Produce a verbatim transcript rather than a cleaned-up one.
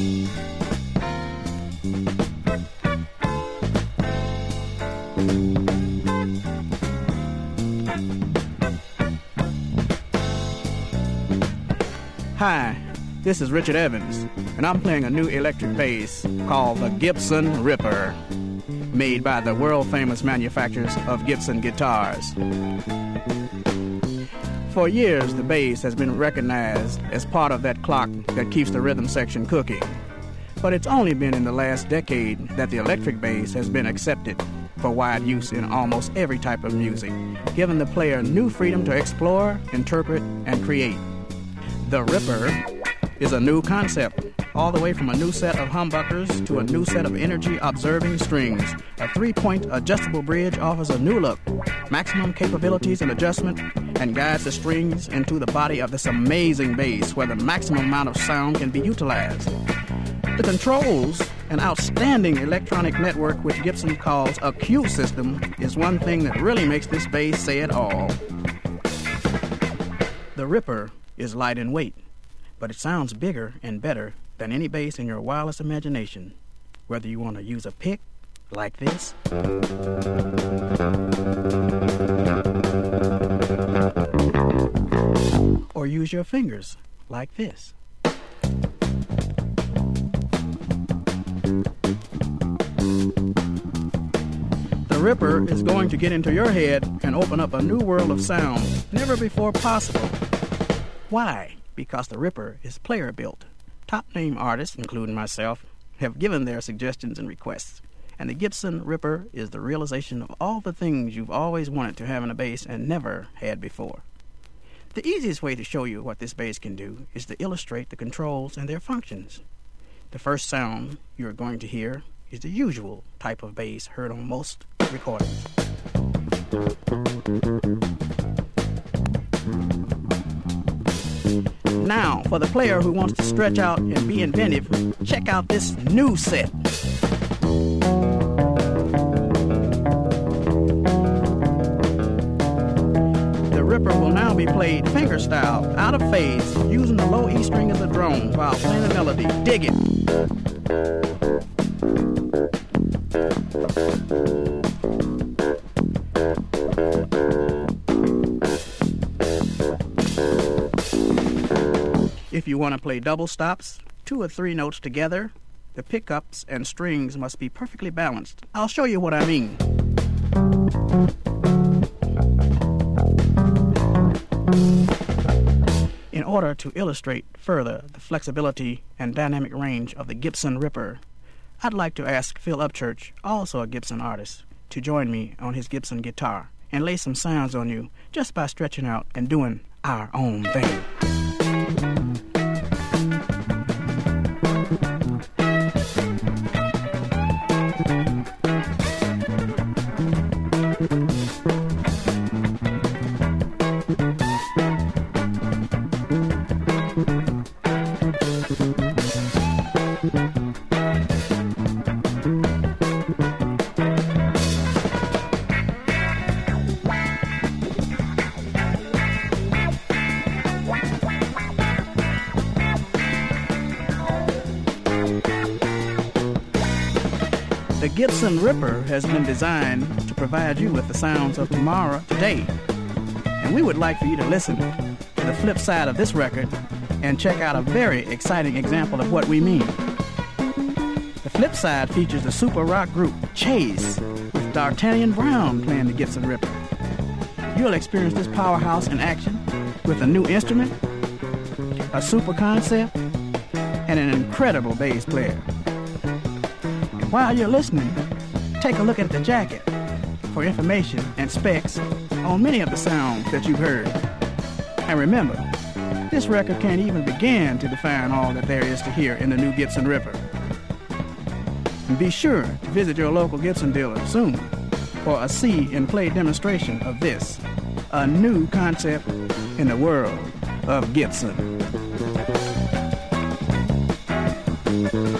Hi, this is Richard Evans, and I'm playing a new electric bass called the Gibson Ripper, made by the world-famous manufacturers of Gibson guitars. For years, the bass has been recognized as part of that clock that keeps the rhythm section cooking. But it's only been in the last decade that the electric bass has been accepted for wide use in almost every type of music, giving the player new freedom to explore, interpret, and create. The Ripper is a new concept, all the way from a new set of humbuckers to a new set of energy-observing strings. A three-point adjustable bridge offers a new look, maximum capabilities and adjustment, and guides the strings into the body of this amazing bass where the maximum amount of sound can be utilized. The controls, an outstanding electronic network which Gibson calls a Q system, is one thing that really makes this bass say it all. The Ripper is light in weight, but it sounds bigger and better than any bass in your wildest imagination, whether you want to use a pick like this, or use your fingers like this. The Ripper is going to get into your head and open up a new world of sound never before possible. Why? Because the Ripper is player-built. Top-name artists, including myself, have given their suggestions and requests, and the Gibson Ripper is the realization of all the things you've always wanted to have in a bass and never had before. The easiest way to show you what this bass can do is to illustrate the controls and their functions. The first sound you're going to hear is the usual type of bass heard on most recordings. Now, for the player who wants to stretch out and be inventive, check out this new set. The Ripper will now be played fingerstyle, out of phase, using the low E string of the drone while playing the melody. Dig it! If you want to play double stops, two or three notes together, the pickups and strings must be perfectly balanced. I'll show you what I mean. In order to illustrate further the flexibility and dynamic range of the Gibson Ripper, I'd like to ask Phil Upchurch, also a Gibson artist, to join me on his Gibson guitar and lay some sounds on you just by stretching out and doing our own thing. The Gibson Ripper has been designed to provide you with the sounds of tomorrow today. And we would like for you to listen to the flip side of this record and check out a very exciting example of what we mean. The flip side features the super rock group Chase with D'Artagnan Brown playing the Gibson Ripper. You'll experience this powerhouse in action with a new instrument, a super concept, and an incredible bass player. While you're listening, take a look at the jacket for information and specs on many of the sounds that you've heard. And remember, this record can't even begin to define all that there is to hear in the new Gibson Ripper. And be sure to visit your local Gibson dealer soon for a see and play demonstration of this, a new concept in the world of Gibson.